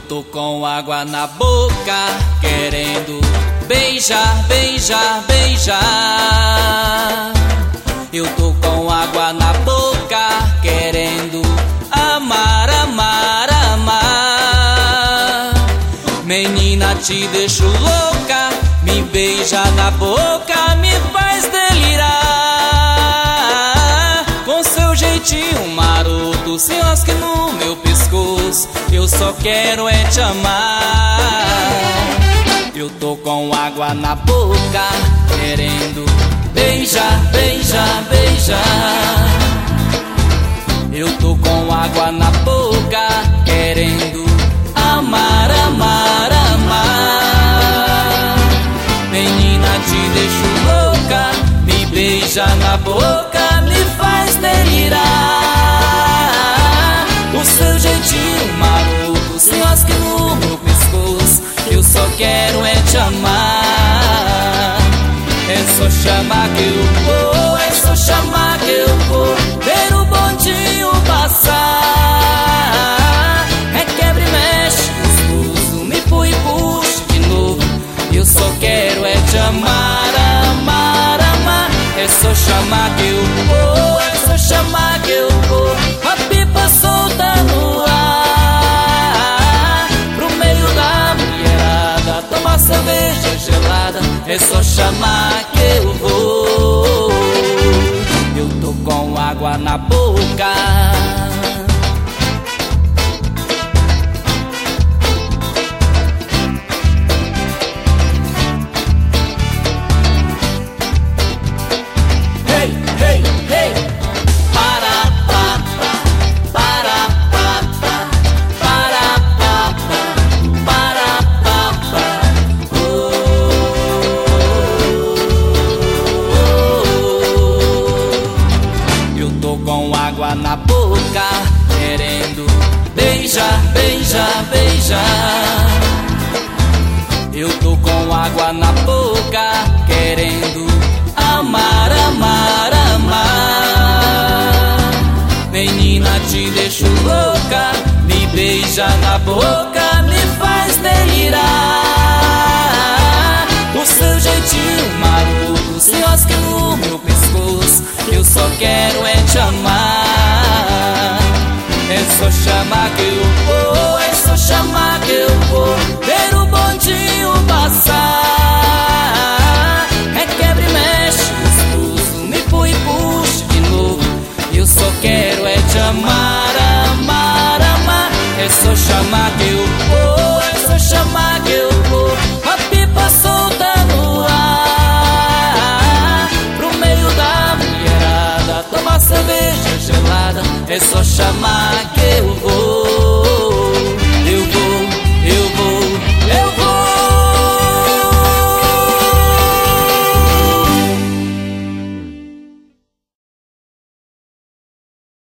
tô com água na boca, querendo beijar, beijar, beijar. Eu tô com água na boca, querendo amar, amar, amar. Menina, te deixo louca, me beija na boca, me faz delirar. Com seu jeitinho maroto, se lasque no meu pescoço, eu só quero é te amar. Eu tô com água na boca, querendo beijar, beijar, beijar. Eu tô com água na boca, querendo amar, amar, amar. Menina, te deixo louca, me beija na boca, me faz delirar. O seu jeitinho maluco se lasque no meu pescoço, eu só quero é te amar. É só chamar que eu vou, é só chamar que eu vou ver o bondinho passar. É quebra e mexe, gostoso, me põe e puxa de novo, eu só quero é te amar, amar, amar. É só chamar que eu vou, é só chamar que eu vou, a pipa solta no ar, pro meio da mulherada tomar cerveja gelada. É só chamar que eu vou. Eu tô com água na boca. Hey, hey, hey. Para, pa, pa. Para, pa, pa. Para, pa, pa. Para, pa, pa. Eu tô com água na boca, querendo beijar, beijar, beijar. Eu tô com água na boca, querendo amar, amar, amar. Menina, te deixo louca, me beija na boca, me faz delirar. O seu jeitinho maluco se lasque no meu pescoço, eu só quero é te amar. É só chamar que eu vou, é só chamar que eu vou ver o bondinho passar. É quebra e mexe, gostoso, me põe e puxa de novo, eu só quero é te amar, amar, amar. É só chamar que eu vou, é só chamar que eu vou, a pipa solta no ar, pro meio da mulherada tomar cerveja gelada. É só chamar que